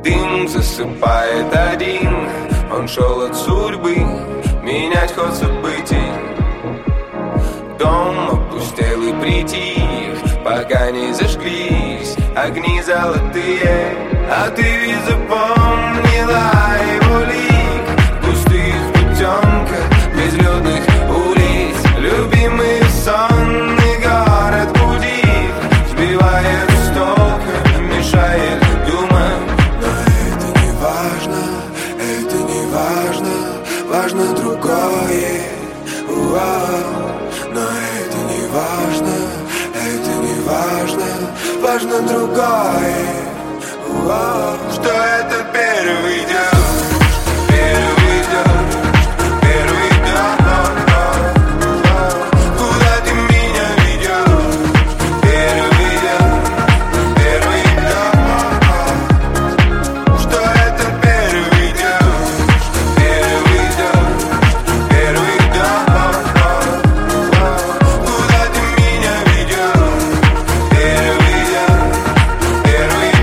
Дым засыпает один, он шел от судьбы, менять ход событий. Дом опустел и притих, пока не зажглись огни золотые. А ты ведь запомнила его лик в пустых потемках безлюдных улиц. Любимый сонный город будит, сбивает с толка, мешает думать. Но это не важно, это не важно, важно другое. Но это не важно, это не важно, важно другое. Что это первый день, первый день, первый день. Куда ты меня ведешь? Первый день, первый день. Что это первый день, первый день, первый день. Куда ты меня ведешь? Первый день, первый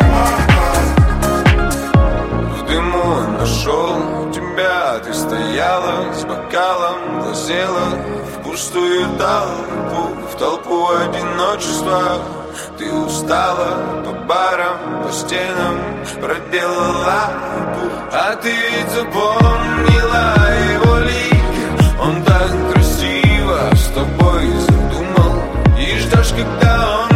день. В дыму он нашел тебя, ты стояла с бокалом, глазела в пустую толпу одиночества. Ты устала по барам, по стенам, проделала путь. А ты ведь запомнила его лик, он так красиво с тобой задумал. И ждешь, когда он